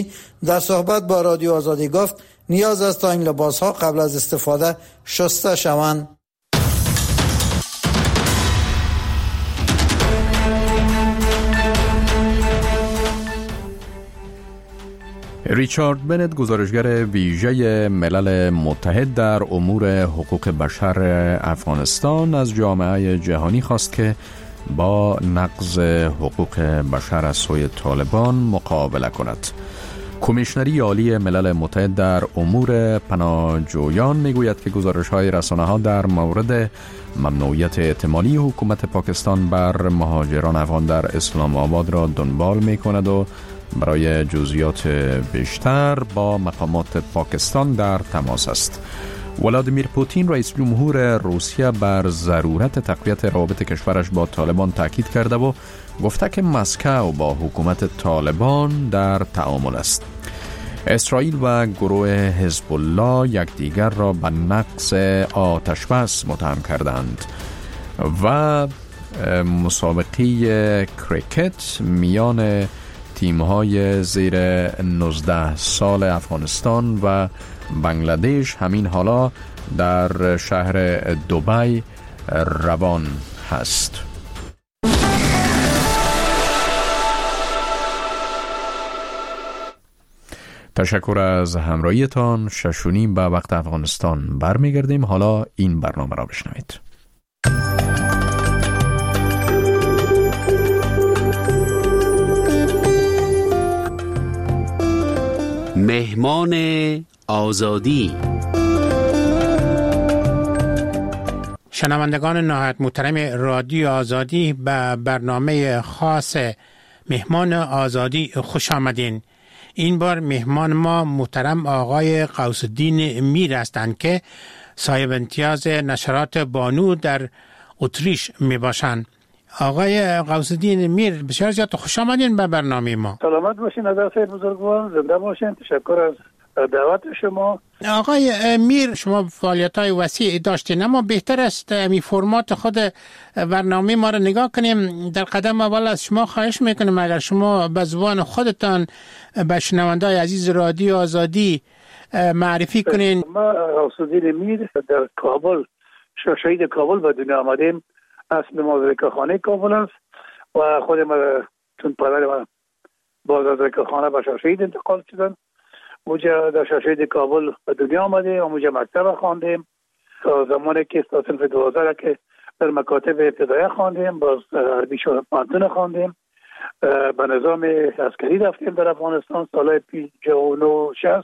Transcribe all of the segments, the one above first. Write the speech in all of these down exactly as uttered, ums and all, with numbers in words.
در صحبت با رادیو آزادی گفت نیاز است تا این لباس‌ها قبل از استفاده شسته شوند. ریچارد بنت، گزارشگر ویژه ملل متحد در امور حقوق بشر افغانستان، از جامعه جهانی خواست که با نقض حقوق بشر از سوی طالبان مقابله کند. کمیشنری عالی ملل متحد در امور پناهجویان میگوید که گزارش‌های رسانه‌ها در مورد ممنوعیت احتمالی حکومت پاکستان بر مهاجران افغان در اسلام آباد را دنبال می‌کند و برای جزئیات بیشتر با مقامات پاکستان در تماس است. ولادیمیر پوتین رئیس جمهور روسیه بر ضرورت تقویت روابط کشورش با طالبان تاکید کرده و گفته که مسکو با حکومت طالبان در تعامل است. اسرائیل و گروه حزب الله یکدیگر را به نقض آتش بس متهم کردند و مسابقه کریکت میان تیم‌های زیر نوزده سال افغانستان و بنگلادش همین حالا در شهر دبی روان هست. تشکر از همراهیتان. شش و نیم به وقت افغانستان برمیگردیم. حالا این برنامه را بشنوید. مهمان آزادی. شنوندگان نهایت محترم رادیو آزادی، به برنامه خاص مهمان آزادی خوش آمدین. این بار مهمان ما محترم آقای غوث الدین میر هستند که صاحب امتیاز نشرات بانو در اتریش می باشند. آقای غوث الدین میر، بسیار زیاد خوش آمدین به برنامه ما. سلامت باشین نظر خیر بزرگوار، زنده باشین. تشکر از دعوت شما. آقای میر، شما فعالیت‌های وسیع داشتین، اما بهتر است امی فرمات خود برنامه ما را نگاه کنیم. در قدم اول از شما خواهش میکنیم اگر شما به زبان خودتان به شنونده‌های عزیز رادیو آزادی معرفی کنین. ما غوث الدین میر در کابل، شهید کابل به دنیا آمدیم. اصل ما زکاخانه کابل است و خود ما چون پدر ما باز از زکاخانه به شهید انتقال شدن. موجه در شهید کابل به دنیا آمدیم و موجه مکتب خواندیم تا زمانی که تا صنف دوازده که در مکاتب ابتدایی خواندیم، باز عربی شد پانتون خواندیم. به نظام عسکری رفتیم در افغانستان سال پنجاه و نه شصت.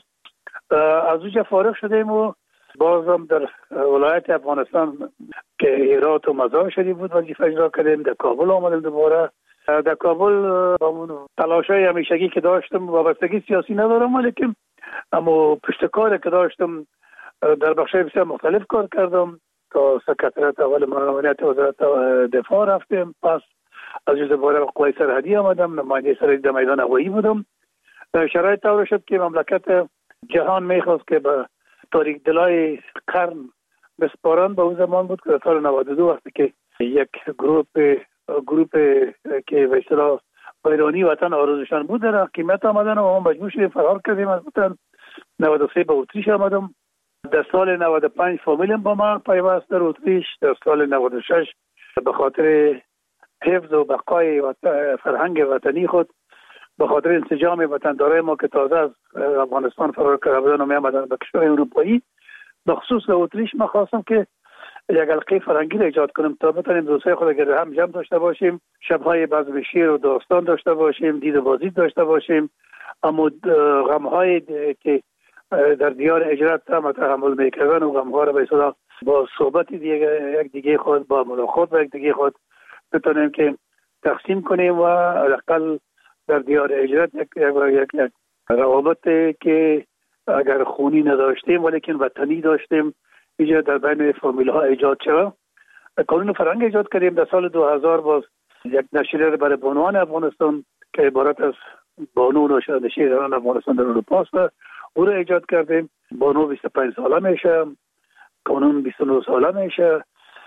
از اونجا فارغ شدیم و بازم در ولایت افغانستان که هرات و مزار شریف بود وظیفه اجرا کردیم. در کابل آمدیم دوباره. در کابل با اون تلاشای همیشگی که داشتم، وابستگی سیاسی ندارم ولیکن اما پشتکار که داشتم در بخشای بسیار مختلف کار کردم. تا سکرتریات اول معاونت وزارت دفاع رفتیم، پس از جزء دوباره قوای سرحدی آمدم، نماینده سرحدی در میدان هوایی بودم. شرایط طور شد که مملکت جهان میخواست که به تاریک دلای قرن بسپارن. به اون زمان بود که در سال نود و دو وقتی که یک گروپ گروپ که به اصطلاح ایرانی وطن آرزوشان بود در حکومت آمدن و ما مجبور شدیم فرار کردیم از وطن. نود و سه به اتریش آمدم. در سال نود و پنج فامیلم با من پیوست در اتریش. در سال نود و شش به خاطر حفظ و بقای فرهنگ وطنی خود، به خاطر انسجام وطندارای ما که تازه از افغانستان فرار کرده بودن و می آمدن به کشورهای اروپایی، به خصوص در اتریش ما خواستم که یک حلقه فرهنگی را ایجاد کنیم تا بتونیم دوستای خود گرد هم جمع داشته باشیم، شب‌های بزم شعر و داستان داشته باشیم، دید و بازدید داشته باشیم، اما غم‌های که در دیار هجرت هم تحمل می‌کردن و غم‌ها را به اصطلاح با صحبت دیگه یک دیگه خود، با ملاقات با یک دیگه خود بتونیم که تقسیم کنیم و حداقل در دیار هجرت یک یک یک روابط که اگر خونی نداشتیم ولیکن وطنی داشتیم اینجا در بین فامیل ها ایجاد شد. قانون فرهنگ ایجاد کردیم. در سال دو هزار باز یک نشریه برای بانوان افغانستان که عبارت از بانو نشریه‌داران افغانستان در اروپا است، او را ایجاد کردیم. بانو بیست و پنج ساله میشه، قانون بیست و نه ساله میشه.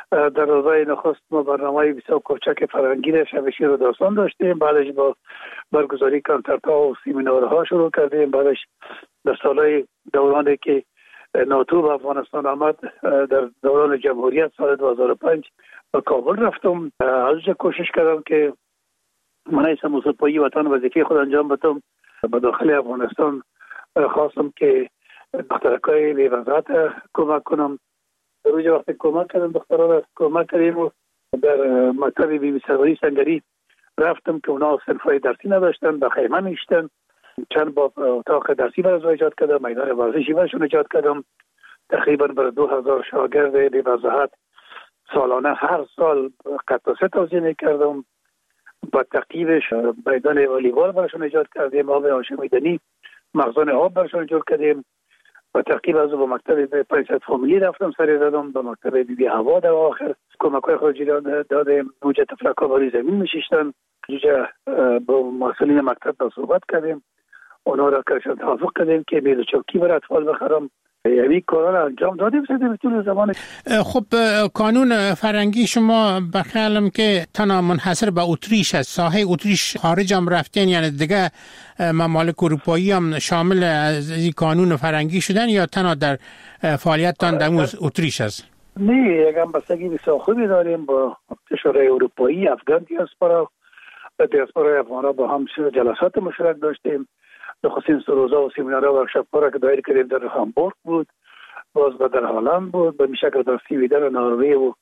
در روزهای نخست ما برنامه بسیار کوچک فرهنگی شب شیر و داستان داشتیم. بعدش با برگزاری کنسرت‌ها و سیمینارها شروع کردیم. بعدش در سالهای دورانی که ناتو به افغانستان آمد، در دوران جمهوریت سال دو هزار و پنج به کابل رفتم. از کوشش کردم که من ایسا موسیقی وطن وظیفه خود انجام بدم. به داخل افغانستان خواستم که دخترکای بی وضعیت کمک کنم. در روز وقت کمک کردم، دخترها را کمک کردیم و در مکتب بی بی سروری سنگری رفتم که اونا صنفای درسی نداشتن، به خیمه میشتن. چند با اتاق درسی برای ایجاد کردم، میدان ورزشی برشون ایجاد کردم. تقریبا بر دو هزار شاگرد بی وضعیت سالانه هر سال قطعه توزیع کردم. با تقییبش میدان والیبال برشون ایجاد کردیم، آب هاشمیدنی مخزن آب برشون ایجاد کردیم. با تقییب از با مکتب پنجصد فامیلی رفتم سری دادم، با مکتب بی بی هوا در آخر کمک‌های خارجی دادیم. اونجا تفلک‌ها باری زمین میشیشتن. اونجا با مسئولین مکتب با صحبت کردیم، اونا را کشان توافق کردیم که میز چوکی بر اطفال بخرم. یعنی کارا را انجام دادیم سیده طول زمان. خب قانون فرنگی شما بخیالم که تنها منحصر به اتریش است. ساحه اتریش خارج هم رفتین، یعنی دیگه ممالک اروپایی هم شامل از این قانون فرنگی شدن یا تنها در فعالیتتان در اتریش است؟ نه، یک هم بستگی بسیار خوبی داریم با کشورهای اروپایی. افغان دیاسپورا و دیاسپورای افغان با هم جلسات مشترک داشتیم. نخستین روزا و سیمینارها و ورکشاپ‌ها را که دایر کردیم در هامبورگ بود، باز در هلند بود، به میشکل در سویدن و نروژ و,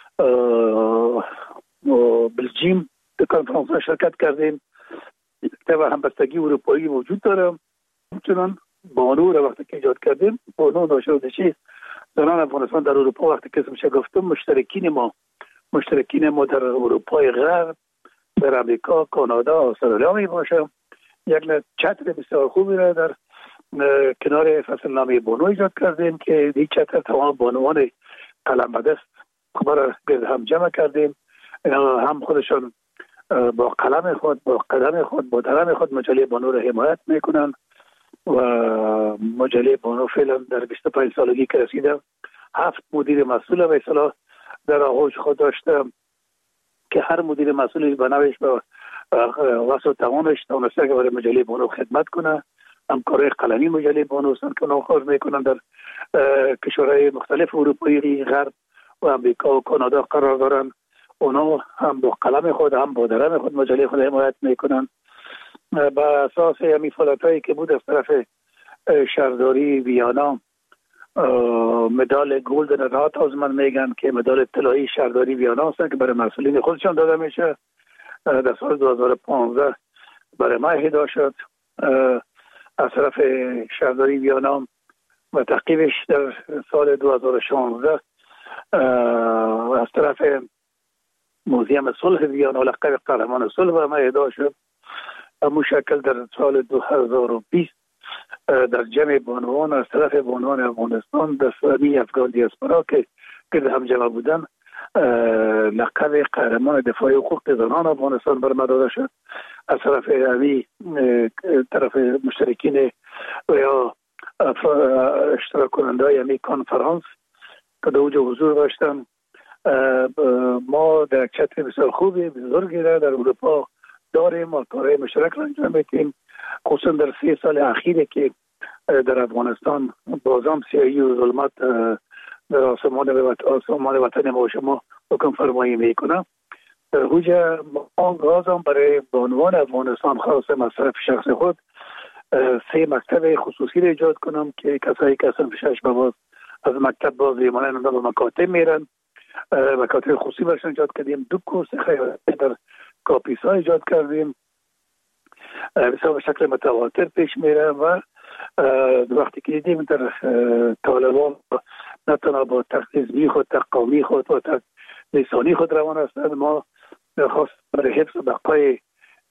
و بلژیم در کنفرانس شرکت کردیم. طبعا همبستگی اروپایی وجود داره. همچنان بانو را وقتی که ایجاد کردیم، بانو ناشرودشی زنان افغانستان در اروپا وقتی که اسمش گفتم مشترکین ما مشترکین ما در اروپای غرب، در امریکا، کانادا، استرالیا می باشه. یک چتر بسیار خوبی را در کنار فصل نامه بانو ایجاد کردیم که این چتر تمام بانوان قلم به دست را گرد هم جمع کردیم. هم خودشان با قلم خود، با قدم خود، با درم خود مجله بانو را حمایت میکنن و مجله بانو فعلا در بیست و پنج سالگی که رسیده هفت مدیر مسئول به اصطلاح در آغوش خود داشته که هر مدیر مسئولی به نوعش به واسه توانش تونسته که برای مجله بانو خدمت کنه. همکارای قلمی مجله بانو هستند که اونا کار میکنن در کشورهای مختلف اروپایی غرب و امریکا و کانادا قرار دارن. اونا هم با قلم خود هم با درم خود مجله خود حمایت میکنن. با اساس همین فعالیتایی که بود از طرف شهرداری ویانا مدال گلدن رات من میگن که مدال طلایی شهرداری ویانا هستن که برای مسئولین خودشان داده میشه. در سال دو هزار و پانزده برای ما اهدا شد از طرف شهرداری ویانا و تعقیبش در سال دو هزار و شانزده از طرف موزیم صلح ویانا لقب قهرمان صلح برای ما اهدا شد. همون شکل در سال دو هزار و بیست در جمع بانوان از طرف بانوان افغانستان در سالی افغان دیاسپورا که گرد هم جمع بودن لقب قهرمان دفاع حقوق زنان افغانستان بر ما داده شد. از طرف امی طرف مشترکین و یا اشتراک کننده های امی کنفرانس که در اوجه حضور داشتن. ما در چتر بسیار خوبی بزرگی را در اروپا داریم و کارهای مشترک را انجام میدیم، خصوصا در سه سال اخیره که در افغانستان بازم سیاهی و ظلمت در آسمان آسمان وطن ما و شما حکم فرمایی میکنه. در حوجه ما گازم برای بانوان افغانستان خاص مصرف شخص خود سه مکتب خصوصی را ایجاد کنم که کسایی که اصلا فشش باز از مکتب باز ریمانه به مکاتب میرن. مکاتب خصوصی برشان ایجاد کردیم. دو کورس خیلی در کاپیسا ایجاد کردیم بسیار به شکل متواتر پیش میره و وقتی که دیدیم در طالبان نه تنها با تخصیصی خود، تقامی خود و لسانی خود روان هستند، ما خاص برای حفظ بقای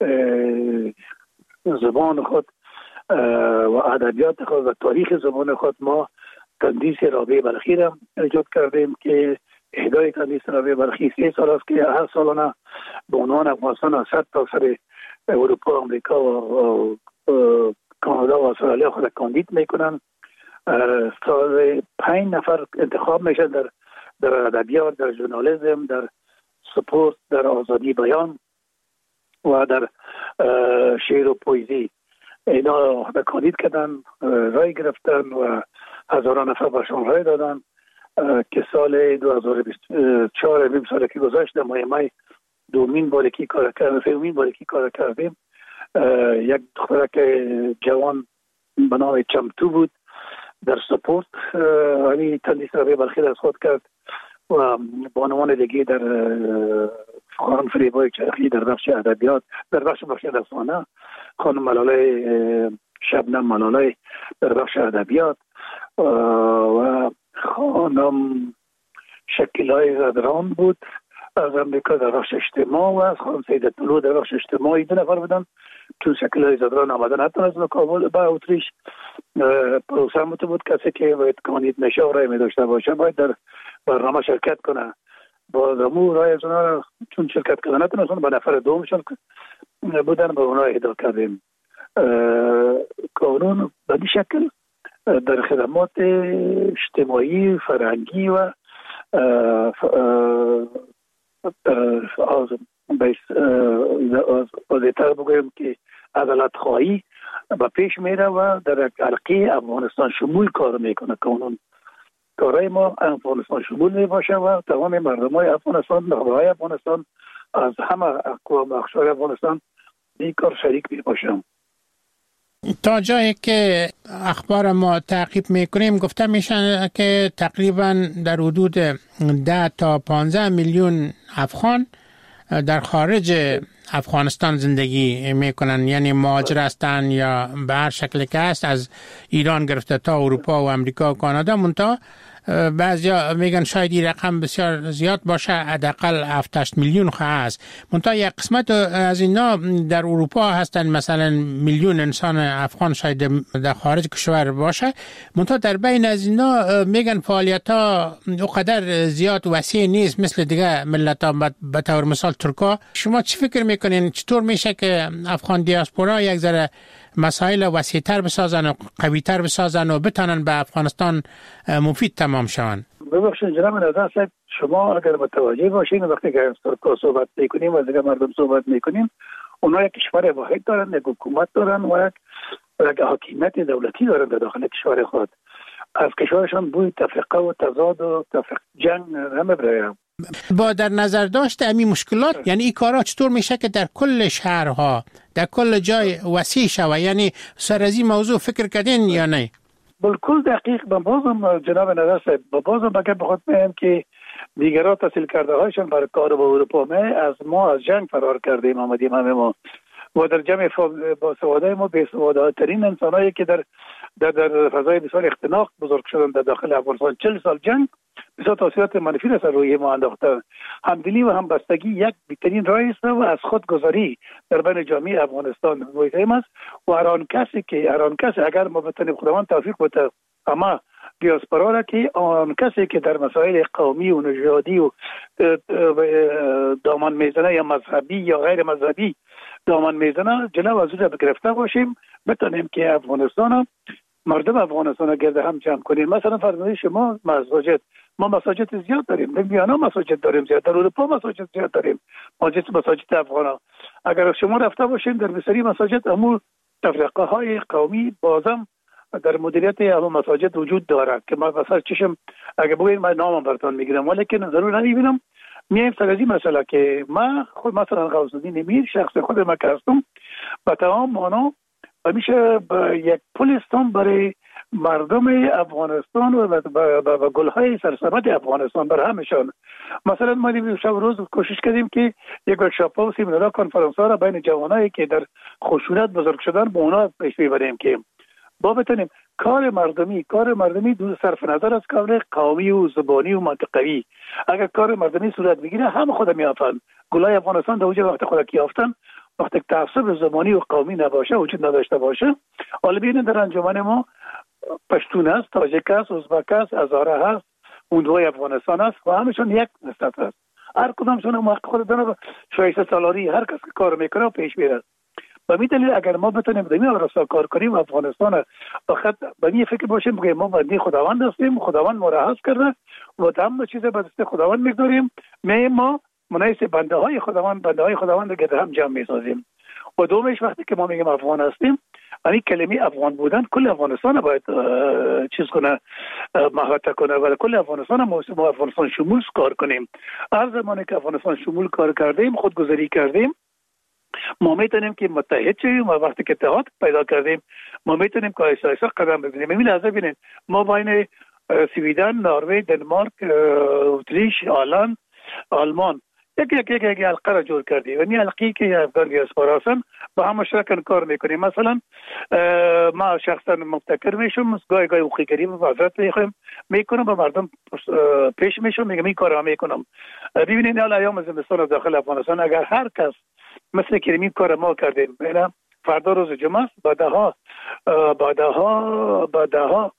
زبان خود و ادبیات خود و تاریخ زبان خود ما تندیس رابعه بلخی را ایجاد کردیم که اهدای تندیس رابعه بلخی سه سال است که هر سالانه به عنوان افغانستان از صد تا سر اروپا، امریکا و کانادا و استرالیا خود کاندید میکنن. سال پنج نفر انتخاب میشن در در ادبیات، در ژورنالیسم، در سپورت، در آزادی بیان و در شعر و پویزی. اینا کاندید کردن، رای گرفتن و هزاران نفر برشان رای دادن که سال دو هزار و بیست و چهار نیم سال که گذشت در ماه می دومین باری که کار کردیم سومین باری که کار کردیم. یک دخترک جوان به نام چمتو بود در سپورت، یعنی تندیس را به بلخیر از خود کرد و بانوان دیگه در خانم فریبای چرخی در بخش ادبیات، در بخش بخش افسانه خانم ملاله شبنم ملاله در بخش ادبیات و خانم شکیلای زدران بود از امریکا در بخش اجتماع و از خانم سیدت طلوع در بخش اجتماعی. دو نفر بودن. چون شکیلای زدران آمدن حتی از کابل به اتریش، پروسه بود کسی که باید کاندید نشه و رای می داشته باشه باید در برنامه شرکت کنه. با زمو رای از اونا چون شرکت کردن نتونستن به نفر دومشون بودن به اونا اهدا کردیم. قانون به این شکل در خدمات اجتماعی فرهنگی و واضح‌تر بگویم که عدالت خواهی به پیش میره و در حلقه افغانستان شمول کار میکنه. قانون کارهای ما افغانستان شمول می باشه و تمام مردم های افغانستان، نخبه های افغانستان از همه اقوام اقشار افغانستان این کار شریک می باشم. تا جایی که اخبار ما تعقیب میکنیم گفته میشن که تقریبا در حدود ده تا پانزده میلیون افغان در خارج افغانستان زندگی میکنن، یعنی مهاجر هستن یا به هر شکل که هست از ایران گرفته تا اروپا و امریکا و کانادا. منتها بعضیا میگن شاید این رقم بسیار زیاد باشه، حداقل هفت هشت میلیون هست. منتها یک قسمت از اینا در اروپا هستن، مثلا میلیون انسان افغان شاید در خارج کشور باشه. منتها در بین از اینا میگن فعالیت ها اونقدر زیاد وسیع نیست مثل دیگه ملت ها، به طور مثال ترکا. شما چی فکر میکنین چطور میشه که افغان دیاسپورا یک ذره مسائل وسیع‌تر بسازن و قوی‌تر بسازن و بتونن به افغانستان مفید تمام شون؟ ببخشید جناب نظر صاحب، شما اگر متوجه باشین وقتی که از ترکا صحبت میکنیم و از دیگه مردم صحبت میکنیم، اونا یک کشور واحد دارن، یک حکومت دارن و یک حاکمیت دولتی دارن در داخل کشور خود. از کشورشان بوی تفرقه و تضاد و تفرقه جنگ نمیبره. با در نظر داشت همین مشکلات، یعنی این کارا چطور میشه که در کل شهرها در کل جای وسیع شوه؟ یعنی سر از این موضوع فکر کردین یا نه؟ بالکل دقیق. با بازم جناب نظر صاحب، با بازم بگه بخواد مهم که دیگرها تحصیل کرده هایشان برای کار با اروپا می از ما از جنگ فرار کردیم آمدیم همه ما و در جمع با سواده ما به سواده ترین انسان هایی که در در, در فضای بسیار اختناق بزرگ شدن در داخل افغانستان. چهل سال جنگ بسیار تاثیرات منفی را سر روی ما انداخته. همدلی و همبستگی یک بهترین راه است و از خودگذاری در بین جامعه افغانستان مهم است و هر آن کسی که هر آن کسی اگر ما بتونیم خداوند توفیق بده اما دیاسپورا را که آن کسی که در مسائل قومی و نژادی و دامن میزنه یا مذهبی یا غیر مذهبی دامن میزنه جلو از اون گرفته باشیم، بتونیم که افغانستان مردم افغانستان گرد هم جمع کنیم. مثلا فرض شما مساجد، ما مساجد زیاد داریم، در ویانا مساجد داریم زیاد، در اروپا مساجد زیاد داریم، مساجد مساجد افغانا. اگر شما رفته باشین در بسیاری مساجد امور تفرقه های قومی بازم در مدیریت همون مساجد وجود دارد که ما مثلا چشم اگه بگویم من نامم براتون میگیرم، ولیکن ضرور نمیبینم. میایم سر از این مسئله که من خود مثلا غوث الدین امیر شخص خود ما که هستم با تمام مانا همیشه یک پلستان برای مردم افغانستان و با گلهای سرسبد افغانستان بر همشان. مثلا ما شب روز کوشش کردیم که یک ورکشاپ و سیمینار کنفرانس ها را بین جوانایی که در خشونت بزرگ شدن به اونا پیش ببریم که با بتونیم کار مردمی کار مردمی دو صرف نظر از کار قومی و زبانی و منطقوی. اگر کار مردمی صورت بگیره هم خود میافن. گلای افغانستان در اوج وقت خود کی یافتن وقتی تعصب زبانی و قومی نباشه، وجود نداشته باشه. حالا ببینید در انجمن ما پشتون است، تاجیک است، ازبک است، هزاره هست، اوندوی افغانستان است و همشون یک نسبت است. هر کدامشون موقع خود دارن شایسته سالاری هر کس که کار میکنه و پیش میره. و می دلیل اگر ما بتونیم دمی راستا کار کنیم افغانستان فقط به این فکر باشیم که ما بندی خداوند هستیم، خداوند ما را حفظ کرده و تمام چیز به دست خداوند میگذاریم، می ما مناسب بنده های خداوند بنده های خداوند گرد هم جمع میسازیم. و دومش وقتی که ما میگیم افغان هستیم، یعنی کلمه افغان بودن کل افغانستان باید چیز کنه، محاطه کنه و کل افغانستان ما افغانستان شمول کار کنیم. هر زمانی که افغانستان شمول کار کردیم، خودگذاری کردیم، ما میتونیم که متحد شویم و وقتی که اتحاد پیدا کردیم ما میتونیم که ایسا ایسا قدم بزنیم. این لحظه بینید ما بین سویدن، نروژ، دنمارک، اتریش، هلند، آلمان یک یک یک یک حلقه را جور کردیم و این حلقی که افغان دیاسپورا هستن با هم مشترکاً کار میکنیم. مثلا ما شخصا مبتکر میشم، گاهی گاهی حقوقیگری و وزارت میخوایم میکنم با مردم پیش میشم میگم این کار را میکنم. ببینید حالا ایام زمستان داخل افغانستان اگر هر کس مثل که این کار ما کردیم، اینا فردا روز جمعه است، بعدها بعدها بعدها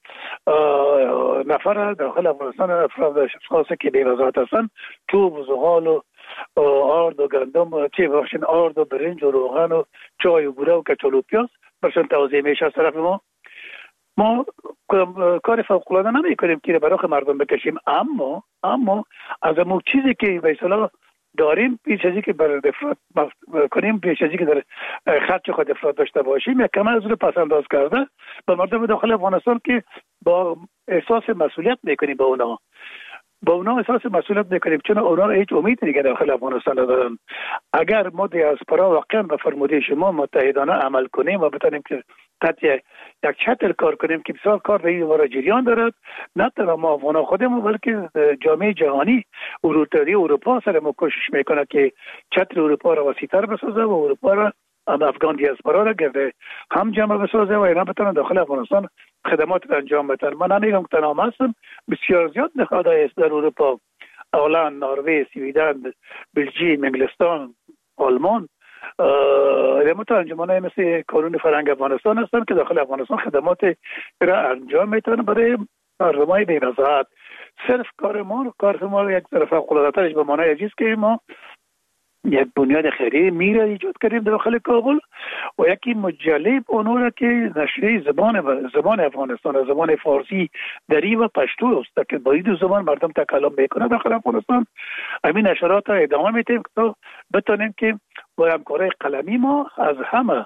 نفر داخل افغانستان افراد اشخاصی که بی وزارت هستن چوب و زغال و آرد و گندم چی بخشین آرد و برنج و روغن و چای و بوره و کچالو و پیاز برشان توضیح میشه از طرف ما. ما کار فوق العاده نمی کنیم که برای مردم بکشیم، اما اما از اون چیزی که به اصطلاح داریم پیش ازی که بر افراد کنیم، پیش ازی که در خرج خود افراد داشته باشیم، یک کم از رو پس انداز کرده به مردم داخل افغانستان که با احساس مسئولیت میکنیم با اونا با اونا احساس مسئولیت میکنیم، چون اونا هیچ امید دیگه داخل افغانستان ندارن. اگر ما دیاسپورا واقعا به فرموده شما متحدانه عمل کنیم و بتونیم که تحت یک چتر کار کنیم که بسیار کار به این جریان دارد، نه تنها ما افغان خودمون بلکه جامعه جهانی اروپایی اروپا سر ما کوشش میکنه که چتر اروپا را وسیع‌تر بسازه و اروپا را افغان دیاسپورا را گرده هم جمع بسازه و اینا بتونن داخل افغانستان خدمات انجام بدن. من نمیگم که تنها هستم، بسیار زیاد نهادهای است در اروپا، هلند، نروژ، سویدن، بلژیک، انگلستان، آلمان، خدمات انجمنهای مثل کانون فرهنگ افغانستان هستن که داخل افغانستان خدمات را انجام میتونن برای مردمای بی وزارت. صرف کار ما کار ما یک طرف فوق‌العاده‌ترش به معنای عزیز که ما یک بنیاد خیریه میره ایجاد کردیم داخل کابل و یکی مجله اونو را که نشریه زبان زبان افغانستان، زبان فارسی، دری و پشتو است که با این دو زبان مردم تکلم میکنه داخل افغانستان. همین نشرات را ادامه میدیم تا بتونیم که با همکاری قلمی ما از همه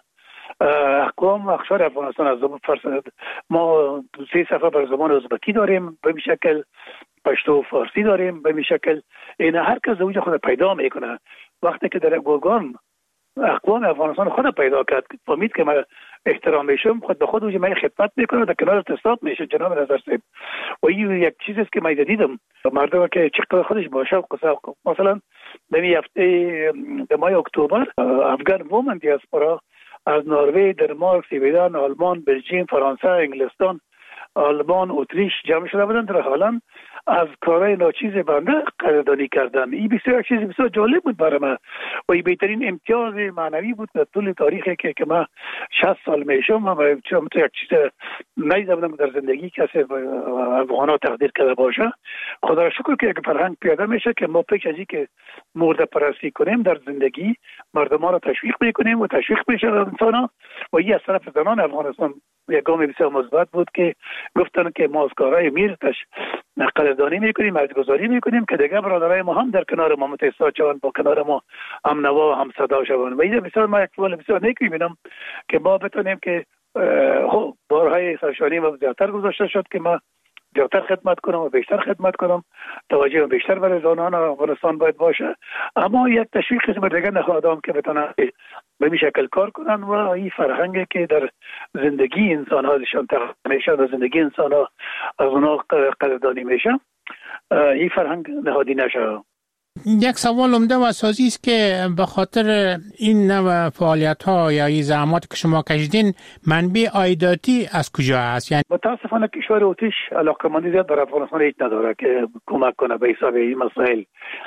اقوام اقشار افغانستان از زبان فرسد ما سه صفحه بر زبان ازبکی داریم، به شکل پشتو و فارسی داریم، به شکل این هر کس اوج خود پیدا میکنه. وقتی که در گرگان اقوام افغانستان خود پیدا کرد فهمید که من احترام میشم، خود به خود اوج من خدمت میکنه، در کنار تصاب میشه. جناب نظر صاحب و این یک چیزی است که من دیدم مردم که چقدر خودش باشه قصه. مثلا در هفته در ماه اکتبر افغان وومن دیاسپورا از نروژ، دنمارک، سویدن، آلمان، بلژیک، فرانسه، انگلستان، آلمان، اتریش جمع شده بودند در هلند از کارهای ناچیز بنده قدردانی کردن. این بسیار چیز بسیار جالب بود برای من و این بهترین امتیاز معنوی بود در طول تاریخی که که من شصت سال میشم و چون یک چیز نیدیدم در زندگی کسی افغانا تقدیر کرده باشه. خدا را شکر که یک فرهنگ پیاده میشه که ما پیش از این که مرده پرستی کنیم در زندگی مردم را تشویق میکنیم و تشویق میشه انسان و این از طرف زنان افغانستان یک گام بسیار مثبت بود که گفتن که ما از کارهای میرتش قدردانی میکنیم، ارزش‌گذاری میکنیم که دیگه برادرای ما هم در کنار ما متحد شوند، با کنار ما هم نوا و هم صدا شوند. و این بسیار ما یک سوال بسیار نیک میبینم که ما بتونیم که خب بارهای سرشانی و زیادتر گذاشته شد که ما زیادتر خدمت کنم و بیشتر خدمت کنم، توجه بیشتر برای زنان افغانستان باید باشه، اما یک تشویق بر دیگه نهادام که بتونن به این شکل کار کنن و این فرهنگی که در زندگی انسان هاشون تقدیم میشه، در زندگی انسان ها از اونا قدردانی میشه، این فرهنگ نهادی نشه. یک سوال عمده و اساسی است که به خاطر این نوع فعالیت ها یا این زحمات که شما کشیدین منبع عایداتی از کجا هست؟ یعنی متاسفانه کشور اتریش علاقه‌مندی زیاد در افغانستان هیچ نداره که کمک کنه به حساب این مسائل.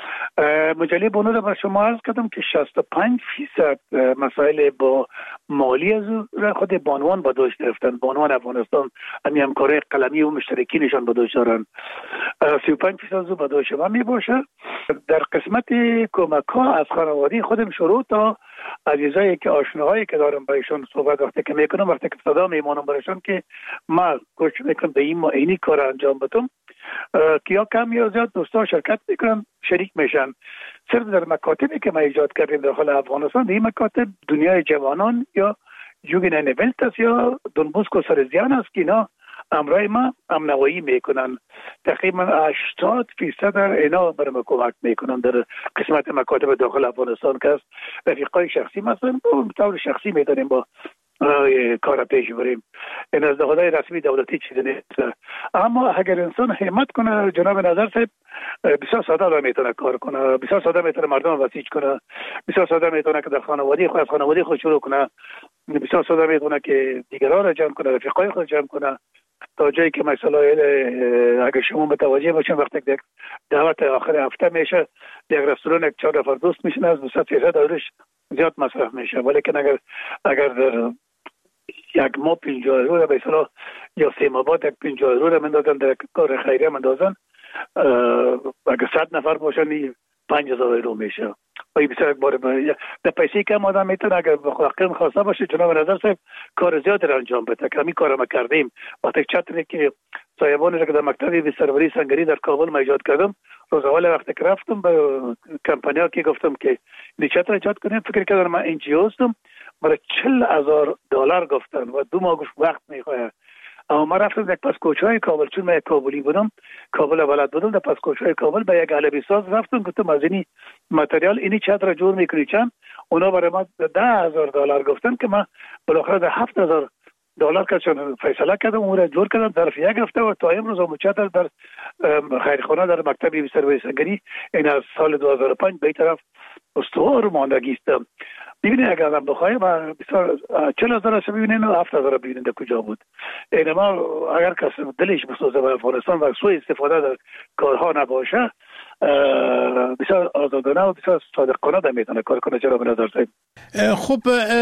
مجله بونو را بر شما عرض کردم که شصت و پنج فیصد مسائل با مالی از خود بانوان به دوش گرفتن. بانوان افغانستان همین همکاری قلمی و مشترکی نشان به دوش دارن. سی و پنج فیصد از به دوش ما می باشه. در در قسمت کمک ها از خانواده خودم شروع تا عزیزایی که آشناهایی که دارم بایشون صحبت وقتی که میکنم، وقتی که صدا میمانم برایشون که ما کوشش میکنم به این ما اینی کار انجام بدم که یا کم یا زیاد دوستا شرکت میکنن، شریک میشن. صرف در مکاتبی که ما ایجاد کردیم داخل افغانستان، این مکاتب دنیای جوانان یا جوگین نویلت است یا دنبوسک و سرزیان است که اینا امرای ما امنوایی میکنن. تقریبا هشتاد فیصد در اینا برای کمک میکنن در قسمت مکاتب داخل افغانستان که است رفیقای شخصی مثلا به طور شخصی میدانیم با کار پیش بریم. این از دهادای رسمی دولتی چیزی نیست، اما اگر انسان همت کنه جناب نظر صاحب بسیار ساده را میتونه کار کنه، بسیار ساده میتونه مردم وسیج کنه، بسیار ساده میتونه که در خانواده خود از خانواده خود شروع کنه، بسیار ساده میتونه که دیگران را جمع کنه، رفیقای خود جمع کنه تا جایی که مثلا اگر شما متوجه باشین وقتی که دعوت آخر هفته میشه یک رستوران یک چهار نفر دوست میشن از دو صد فیصد دورش زیاد مصرف میشه، ولی که اگر اگر در یک ماه پنجاه یورو را به اصطلاح یا سه ماه بعد یک پنجاه یورو را مندازن در کار خیریه مندازن، اگر صد نفر باشن پنج هزار یورو میشه و این بسیار یک بار در پیسی کم آدم میتونه اگر واقعا خواسته باشه جناب نظر صاحب کار زیادی را انجام بده که همین کار ما کردیم. وقتی چتری که صاحبانی را که در مکتب سروری سنگری در کابل ما ایجاد کردم، روز اول وقتی که رفتم به کمپانیا که گفتم که این چتر ایجاد کنیم، فکر کردم من ان جی او هستم، برای چهل هزار دلار گفتن و دو ماه وقت میخواد. اما ما رفتم یک پاسکوچهای کابل، چون من یک کابلی بودم، کابل بلد بودم، در پاسکوچهای کابل به یک علبی ساز رفتم گفتم از اینی متریال اینی چتر جور میکنی چند؟ اونا برای ما ده هزار دلار گفتن که ما بالاخره ده هفت هزار دلار کردن فیصله کردم اون را جور کردم ظرف یک هفته و تا امروز هم چتر در خیرخانه در مکتب سروری سنگری این از سال دو هزار و پنج به طرف استوار ماندگی است. ببینید اگر آدم بخواهیم بسیار چهل هزار را ببینید و هفت هزار را ببینید در کجا بود. اینما اگر کسی دلش بسوزه به افغانستان و سوء استفاده در کارها نباشه بسیار آزادانه و بسیار صادقانه در میتونه کار کنه. چرا به نظر صاحب خب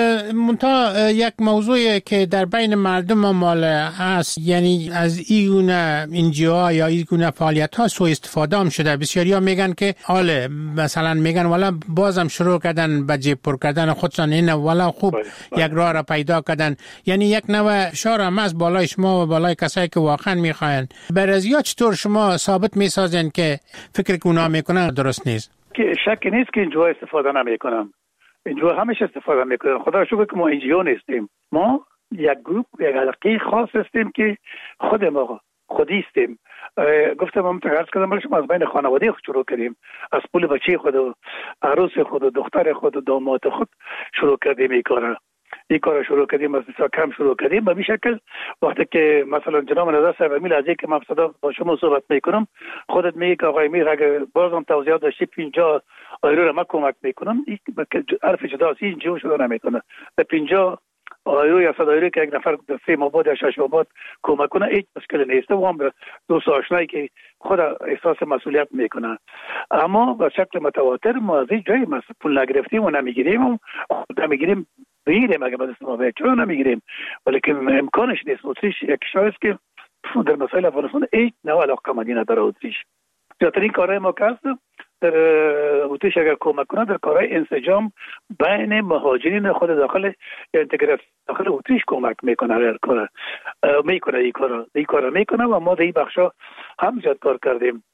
منتها یک موضوعی که در بین مردم مال هست، یعنی از این انجیوها یا این گونه فعالیت ها سوء استفاده هم شده. بسیاری ها میگن که آله مثلا میگن والا بازم شروع کردن به جیب پر کردن خودشان، این والا خوب باید باید. یک راه را پیدا کردن، یعنی یک نوع شار هم از بالای شما و بالای کسایی که واقعا میخواین. برای چطور شما ثابت میسازین که فکر که اونا میکنن درست نیست؟ که شک نیست که اینجا استفاده نمیکنن، اینجا همیشه استفاده میکنن. خدا شکر که ما اینجا نیستیم، ما یک گروه یک علاقه خاص هستیم که خود ما خودی هستیم. گفتم هم تقرض کردم برای شما از بین خانواده خود شروع کردیم، از پول بچه خود و عروس خود و دختر خود و داماد خود شروع کردیم این کارا این کارا شروع کردیم، از بسیار کم شروع کردیم. به این شکل وقتی که مثلا جناب نظر صاحب امیل از اینکه من صدا با شما صحبت میکنم خودت میگی که آقای امیر اگر بازم توضیحات داشتی پنجاه یورو را من کمک میکنم، این حرف جدا است، این جو شده نمیکنه. به پنجاه یورو یا صد یورو که یک نفر سه ماه بعد یا شش ماه بعد کمک کنه هیچ مشکل نیست و هم دوست آشنایی که خود احساس مسئولیت میکنه. اما به شکل متواتر ما از این جای پول نگرفتیم و نمیگیریم و خود نمیگیریم بگیریم اگه به دست ما بیاد، چرا نمیگیریم؟ ولیکن امکانش نیست. اتریش یک کشور است که در مسائل افغانستان هیچ نوع علاقه‌مندی نداره. اتریش زیادترین کارهای ما که هست در اتریش اگر کمک کنه در کارهای انسجام بین مهاجرین خود داخل انتگراسیون داخل اتریش کمک میکنه، هر کار میکنه این کارا این کارا میکنه و ما در این بخشا هم زیاد کار کردیم.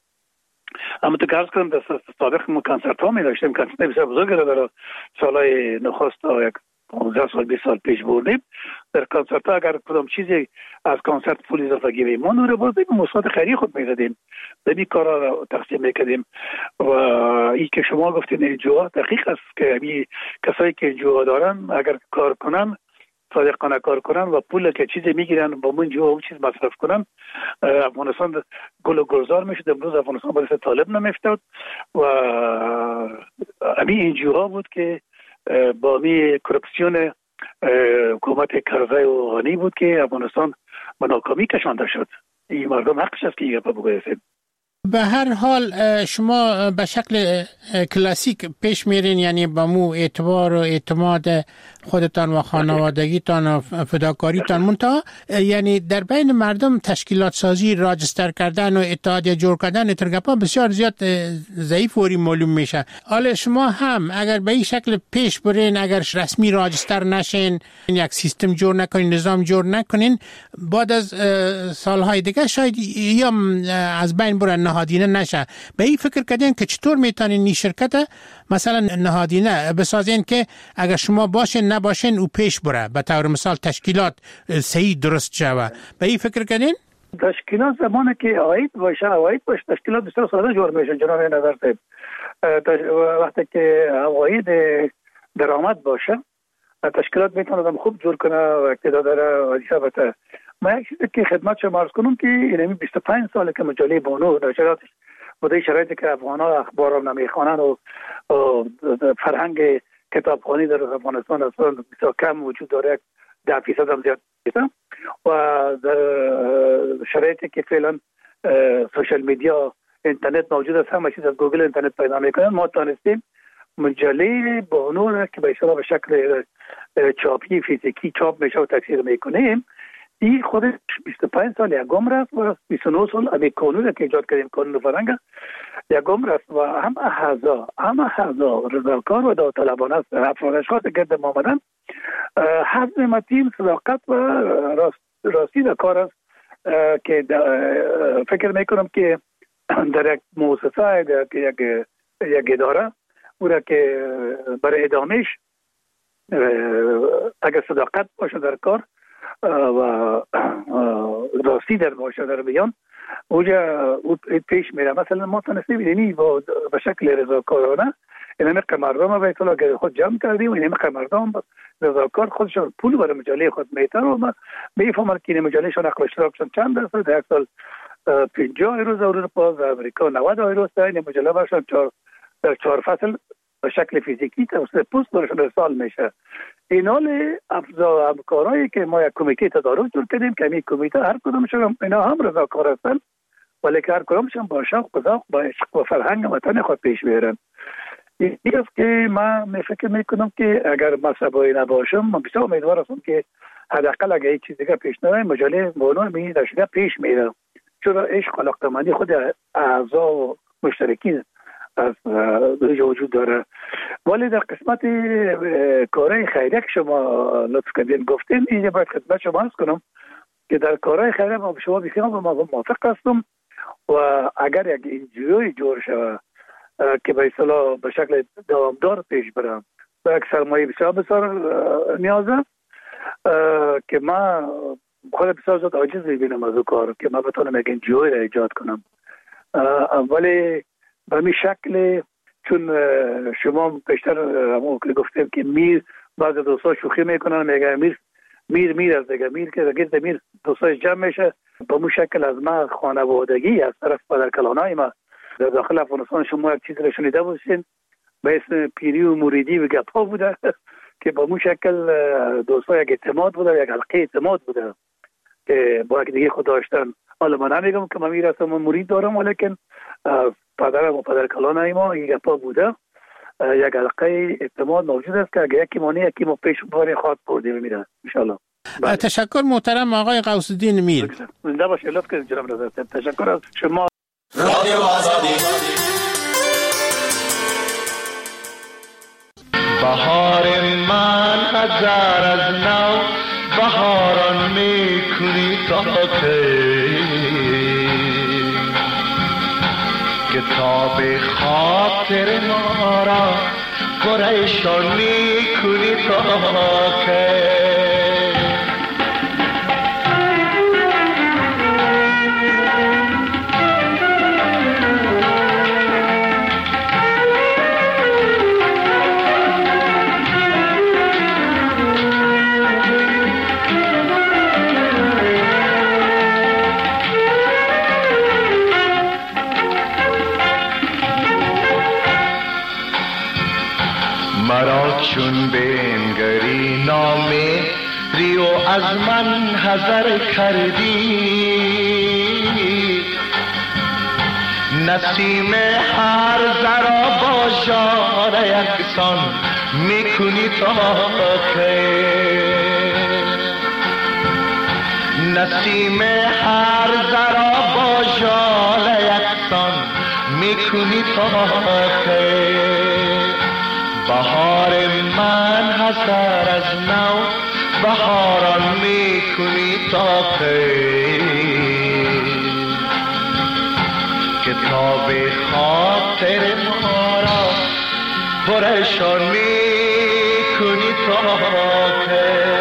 اما تو عرض کنم در سابق ما کنسرت ها می داشتیم، کنسرت بسیار بزرگی را در سالهای نخست تا یک پانزده سال بیست سال پیش بردیم. در کنسرت ها اگر کدام چیزی از کنسرت پول اضافه گیریم ما نور باز به مثبت خیریه خود میدادیم، به این کارا را تقسیم میکردیم. و این که شما گفتین انجوها دقیق است که این کسایی که انجوها دارن اگر کار کنن صادقانه کار کنن و پول که چیزی میگیرن با من جو اون چیز مصرف کنن، افغانستان گل و گلزار میشد. امروز افغانستان باعث طالب نمیفتاد و همین انجوها بود که با می کرپسیون حکومت کرزی و غنی بود که افغانستان به ناکامی کشانده شد. این مردم حقش است که یه پا بگویسید. به هر حال شما به شکل کلاسیک پیش میرین، یعنی با مو اعتبار و اعتماد خودتان و خانوادگیتان و فداکاریتان، منتها یعنی در بین مردم تشکیلات سازی، راجستر کردن و اتحادیه جور کردن اترگپا بسیار زیاد ضعیف و معلوم میشه. حالا شما هم اگر به این شکل پیش برین، اگر رسمی راجستر نشین، یک سیستم جور نکنین، نظام جور نکنین، بعد از سالهای دیگه شاید یا از بین برن، نهادینه نشه. به این فکر کردین که چطور میتونین این شرکت مثلا نهادینه بسازین که اگر شما باشین نباشین او پیش بره، به طور مثال تشکیلات صحیح درست شوه. به این فکر کردین؟ تشکیلات زمانی که عاید باشه عاید باشه تشکیلات بسیار ساده جور میشه جناب نظر صاحب. وقتی که عاید درآمد باشه تشکیلات میتونه خوب جور کنه و اقتدار داره و حسابته. ما یک چیزی که خدمت شما عرض کنم که اینمی بیست و پنج ساله که مجله بانو در شرایط بوده، شرایطی که افغان‌ها اخبار رو نمیخوانن و فرهنگ کتابخوانی در افغانستان اصلا بسیار کم وجود داره، ده فیصد هم زیاد نیست، و در شرایطی که فعلا سوشال میدیا اینترنت موجود است، همه چیز از گوگل اینترنت پیدا میکنن، ما تانستیم مجله بانو را که به اصطلاح به شکل چاپی فیزیکی چاپ میشه و تفسیر میکنیم، این خودش بیست و پنج سال یکم رفت و بیست و نه سال امی کانون که ایجاد کردیم، کانون فرهنگ یکم رفت و هم اعضا هم اعضا رضاکار و داوطلبانه است. افراد اشخاص گرد ما آمدن حزم متین، صداقت و راست راستی در کار است که فکر میکنم که در یک مؤسسه، در یک یک اداره او را که برای ادامهش اگر صداقت باشه در کار و راستی در باشه در بیان اوجا او پیش میره. مثلا ما تونستیم اینی با به شکل رضاکارانه این مقدار مردم به اصطلاح که خود جمع کردیم، این مقدار مردم رضاکار خودشون پول برای مجله خود میتن و ما میفهمن که این مجلهشون نقل اشتراکشون چند درصد، در یک سال پنجاه روز اروپا و امریکا نود روز است. این مجله برشون چهار چهار فصل به شکل فیزیکی توسط پست برشون ارسال میشه. این حال افزا همکارایی که ما یک کمیته تدارک جور کردیم که این کمیته هر کدومشون اینا هم رضاکار هستن، ولی که هر کدومشون با شوق و ذوق با عشق و فرهنگ وطن خود پیش میرن. این است که من می فکر میکنم که اگر مذهبی نباشم، من بسیار امیدوار هستم که حداقل اگر یک چیز دیگه پیش نره مجله بانو می داشته پیش میره، چون عشق و علاقه‌مندی خود اعضا و مشترکین از وجود داره. ولی در قسمت کارهای خیریه که شما لطف کردین گفتین، اینجا باید خدمت شما عرض کنم که در کارهای خیریه ما شما بسیار موافق هستم و اگر یک انجیوی جور شود که به اصطلاح به شکل دوامدار پیش برم و یک سرمایه بسیار بسیار نیازه که من خود بسیار زیاد عاجز میبینم از او کار که من بتونم یک انجیوی را ایجاد کنم. ولی به همین شکل چون شما بیشتر همون که گفتیم که میر بعض دوستا شوخی میکنن، میگه میر میر میر از دیگه میر که گرد میر دوستاش جمع میشه. به همون شکل از ما خانوادگی از طرف پدرکلانای ما در داخل افغانستان شما یک چیز را شنیده باشین به اسم پیری و موریدی و گپا بوده که به همون شکل دوستا یک اعتماد بوده، یک حلقه اعتماد بوده که با یک دیگه خود داشتن. حالا من نمیگم که من میرسم من مرید دارم، ولیکن پدرم و پدرکلانای ما یک گپا بوده، یک حلقه اعتماد موجود است که اگه یکی مانی یکی ما پیش باری خواهد بردیم میره ان شاء الله. تشکر محترم آقای غوث الدین میر. زنده باشید. لطف کنید جناب رضا. تشکر از شما. رادیو آزادی. بهار من هزار از نو بهاران میکنی تا کتاب خاطر ما را پریشان میکنی تا که چون بنگری نامه ریو از من حذر کردی، نسیم هر ذرا با ژاله یکسان میکنی تا کی؟ نسیم هر ذرا با ژاله یکسان میکنی تا کی؟ بهار من حسر از نو بهاران میکنی تا کی؟ کتاب خاطر ما را پرشان میکنی تا کی؟